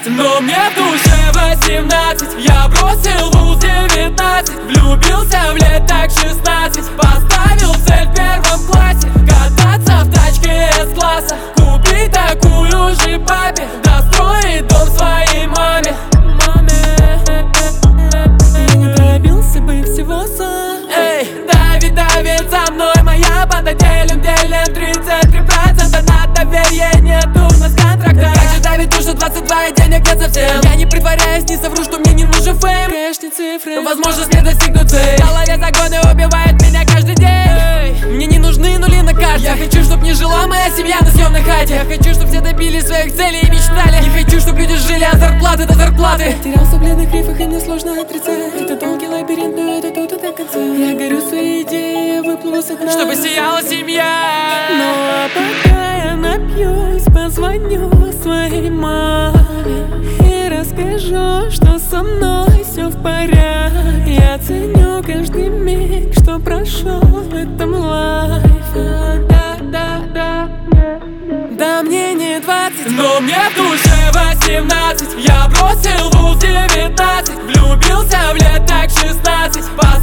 но мне в душе 18. Я бросил вуз 19, влюбился в лет так 16. Поставил цель в первом классе кататься в тачке С-класса, купить такую же папе, достроить дом своей маме. Я не добился бы всего сам. Эй, давит за мной моя банда, делим 33% на доверие, нету у нас контракта. Как же давит то, что 22 и денег нет совсем. Я не притворяюсь, не совру, что мне не нужен фейм. Кэшни цифры, возможность не достигнуть цель. В голове загоны убивают меня каждый день. Мне не нужны нули на карте. Я хочу, чтоб не жила моя семья на съемной хате. Я хочу, чтоб все добились своих целей и мечтали. Не хочу, чтоб люди жили от зарплаты до зарплаты. терялся в бледных рифах, и мне сложно отрицать. Это долгий лабиринт, но это тут и до конца. Я горю своей идеей, выплыву со дна, чтобы сияла семья. Ну а пока я напьюсь, позвоню своей маме и расскажу, что со мной все в порядке. Я ценю каждый миг, что прошел в этом лайфе. Да мне не 20, но мне в душе 18. Я бросил вуз 19, влюбился в лет так 16.